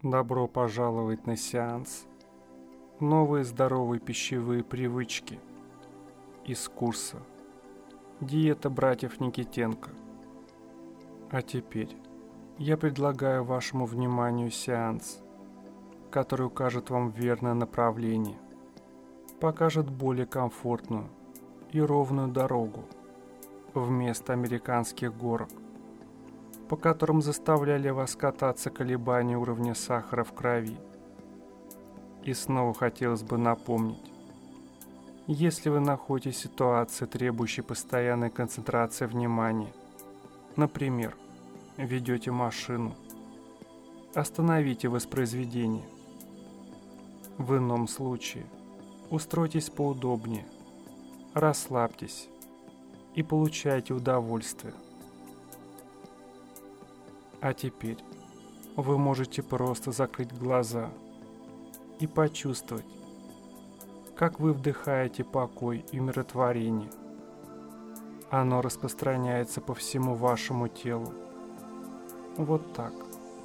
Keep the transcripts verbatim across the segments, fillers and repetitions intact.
Добро пожаловать на сеанс «Новые здоровые пищевые привычки» из курса «Диета братьев Никитенко». А теперь я предлагаю вашему вниманию сеанс, который укажет вам верное направление, покажет более комфортную и ровную дорогу вместо американских горок, по которым заставляли вас кататься колебания уровня сахара в крови. И снова хотелось бы напомнить, если вы находитесь в ситуации, требующей постоянной концентрации внимания, например, ведете машину, остановите воспроизведение. В ином случае устройтесь поудобнее, расслабьтесь и получайте удовольствие. А теперь вы можете просто закрыть глаза и почувствовать, как вы вдыхаете покой и умиротворение. Оно распространяется по всему вашему телу. Вот так.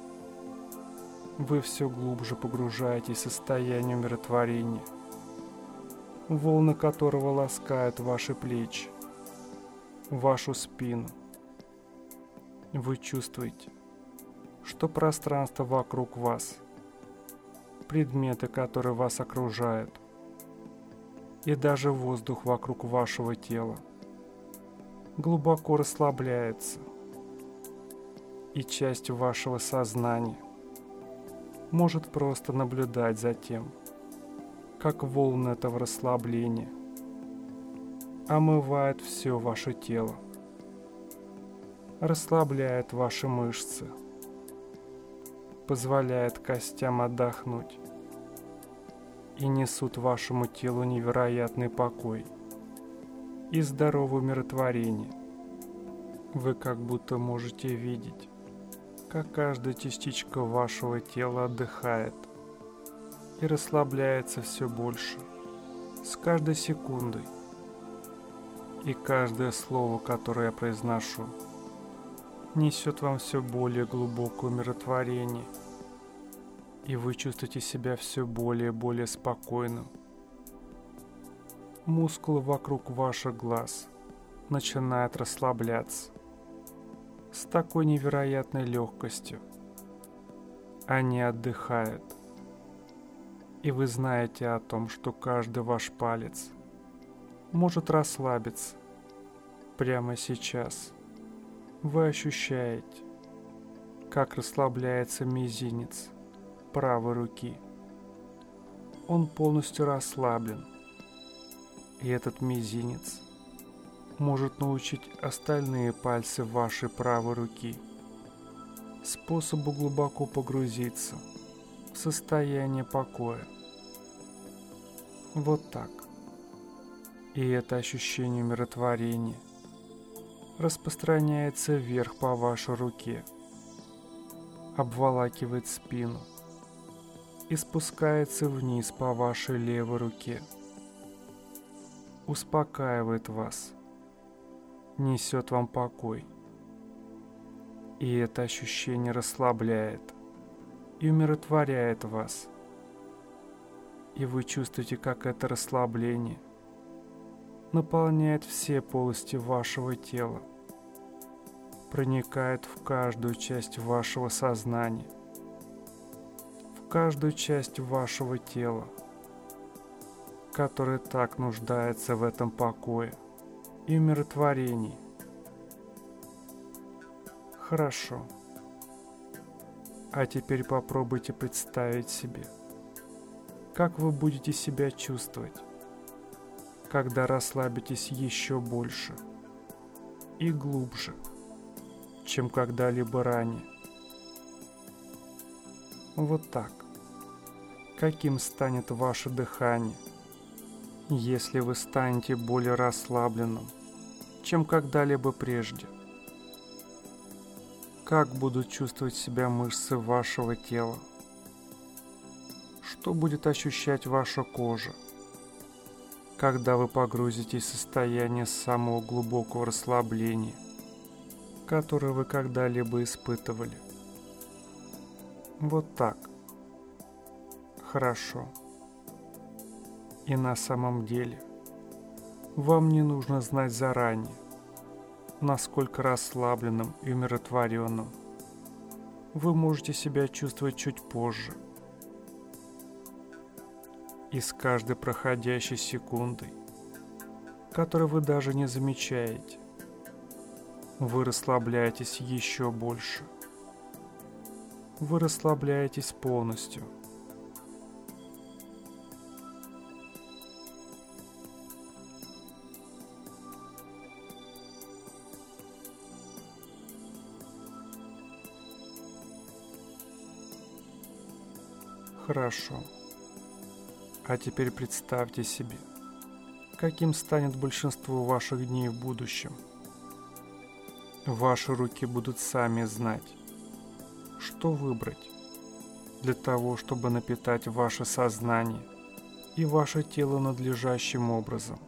Вы все глубже погружаетесь в состояние умиротворения, волны которого ласкают ваши плечи, вашу спину. Вы чувствуете, что пространство вокруг вас, предметы, которые вас окружают, и даже воздух вокруг вашего тела глубоко расслабляется, и часть вашего сознания может просто наблюдать за тем, как волны этого расслабления омывают все ваше тело, расслабляет ваши мышцы, позволяет костям отдохнуть и несут вашему телу невероятный покой и здоровое умиротворение. Вы как будто можете видеть, как каждая частичка вашего тела отдыхает и расслабляется все больше с каждой секундой. И каждое слово, которое я произношу, несет вам все более глубокое умиротворение, и вы чувствуете себя все более и более спокойным. Мускулы вокруг ваших глаз начинают расслабляться с такой невероятной легкостью. Они отдыхают, и вы знаете о том, что каждый ваш палец может расслабиться прямо сейчас. Вы ощущаете, как расслабляется мизинец правой руки. Он полностью расслаблен, и этот мизинец может научить остальные пальцы вашей правой руки способу глубоко погрузиться в состояние покоя. Вот так. И это ощущение умиротворения распространяется вверх по вашей руке, обволакивает спину и спускается вниз по вашей левой руке, успокаивает вас, несет вам покой. И это ощущение расслабляет и умиротворяет вас. И вы чувствуете, как это расслабление наполняет все полости вашего тела, проникает в каждую часть вашего сознания, в каждую часть вашего тела, которая так нуждается в этом покое и умиротворении. Хорошо. А теперь попробуйте представить себе, как вы будете себя чувствовать, когда расслабитесь еще больше и глубже, чем когда-либо ранее. Вот так. Каким станет ваше дыхание, если вы станете более расслабленным, чем когда-либо прежде? Как будут чувствовать себя мышцы вашего тела? Что будет ощущать ваша кожа, когда вы погрузитесь в состояние самого глубокого расслабления, которое вы когда-либо испытывали? Вот так. Хорошо. И на самом деле, вам не нужно знать заранее, насколько расслабленным и умиротворенным вы можете себя чувствовать чуть позже. И с каждой проходящей секундой, которую вы даже не замечаете, вы расслабляетесь еще больше. Вы расслабляетесь полностью. Хорошо. А теперь представьте себе, каким станет большинство ваших дней в будущем. Ваши руки будут сами знать, что выбрать для того, чтобы напитать ваше сознание и ваше тело надлежащим образом.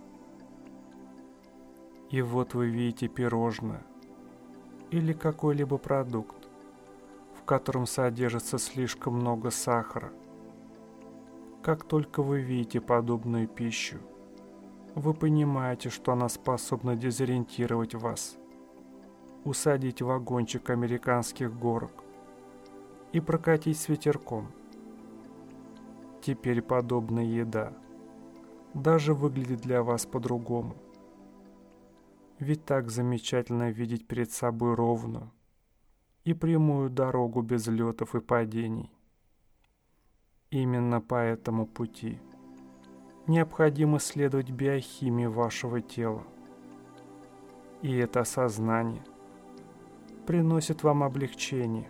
И вот вы видите пирожное или какой-либо продукт, в котором содержится слишком много сахара. Как только вы видите подобную пищу, вы понимаете, что она способна дезориентировать вас, усадить в вагончик американских горок и прокатить с ветерком. Теперь подобная еда даже выглядит для вас по-другому. Ведь так замечательно видеть перед собой ровную и прямую дорогу без летов и падений. Именно по этому пути необходимо следовать биохимии вашего тела. И это осознание приносит вам облегчение.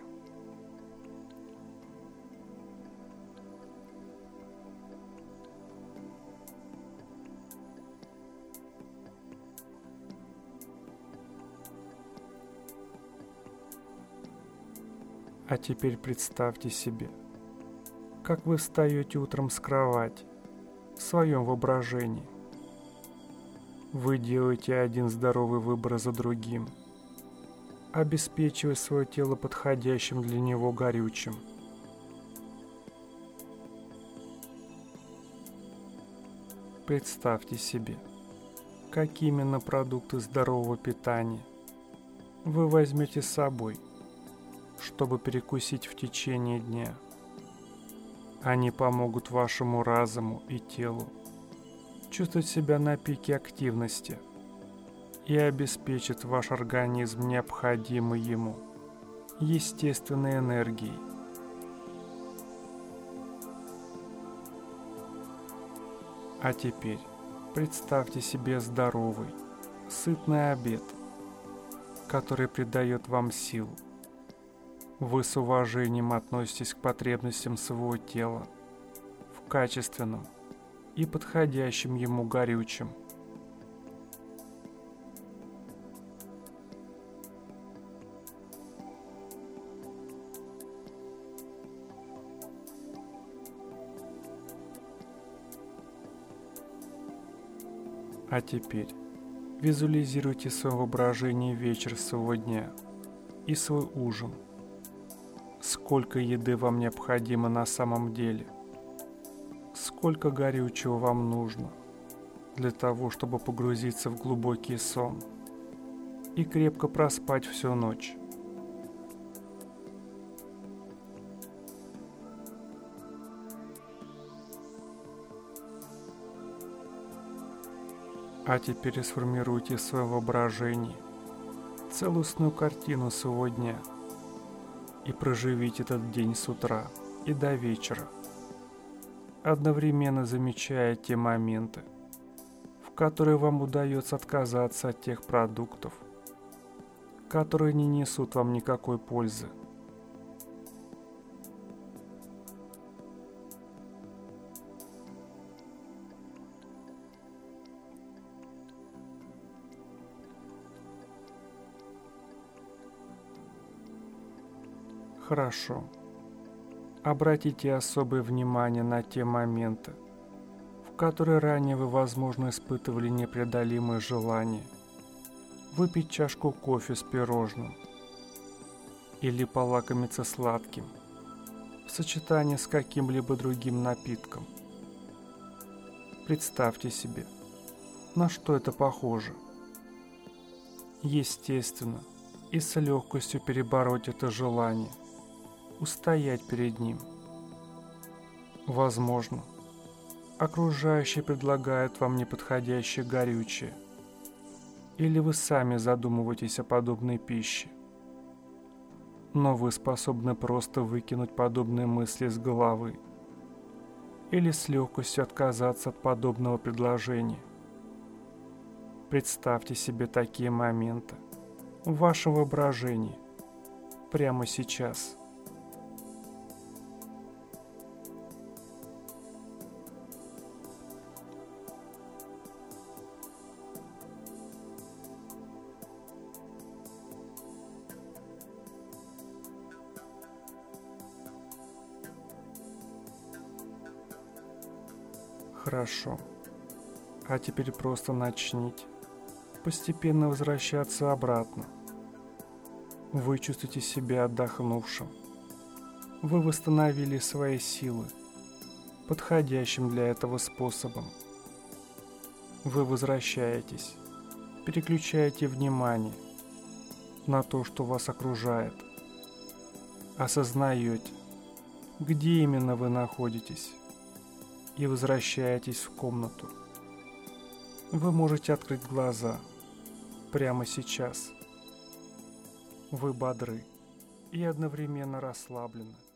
А теперь представьте себе, как вы встаете утром с кровати в своем воображении. Вы делаете один здоровый выбор за другим, обеспечивая свое тело подходящим для него горючим. Представьте себе, какие именно продукты здорового питания вы возьмете с собой, чтобы перекусить в течение дня. Они помогут вашему разуму и телу чувствовать себя на пике активности и обеспечат ваш организм необходимой ему естественной энергией. А теперь представьте себе здоровый, сытный обед, который придает вам сил. Вы с уважением относитесь к потребностям своего тела в качественном и подходящем ему горючем. А теперь визуализируйте в своем воображении вечер своего дня и свой ужин. Сколько еды вам необходимо на самом деле? Сколько горючего вам нужно для того, чтобы погрузиться в глубокий сон и крепко проспать всю ночь? А теперь сформируйте в своем воображении целостную картину своего дня и проживите этот день с утра и до вечера, одновременно замечая те моменты, в которые вам удается отказаться от тех продуктов, которые не несут вам никакой пользы. Хорошо. Обратите особое внимание на те моменты, в которые ранее вы, возможно, испытывали непреодолимое желание выпить чашку кофе с пирожным или полакомиться сладким, в сочетании с каким-либо другим напитком. Представьте себе, на что это похоже. Естественно, и с легкостью перебороть это желание, устоять перед ним. Возможно, окружающие предлагают вам неподходящее горючее, или вы сами задумываетесь о подобной пище. Но вы способны просто выкинуть подобные мысли из головы или с легкостью отказаться от подобного предложения. Представьте себе такие моменты в вашем воображении прямо сейчас. Хорошо. А теперь просто начните постепенно возвращаться обратно. Вы чувствуете себя отдохнувшим. Вы восстановили свои силы подходящим для этого способом. Вы возвращаетесь, переключаете внимание на то, что вас окружает. Осознаете, где именно вы находитесь, и возвращаетесь в комнату. Вы можете открыть глаза прямо сейчас. Вы бодры и одновременно расслаблены.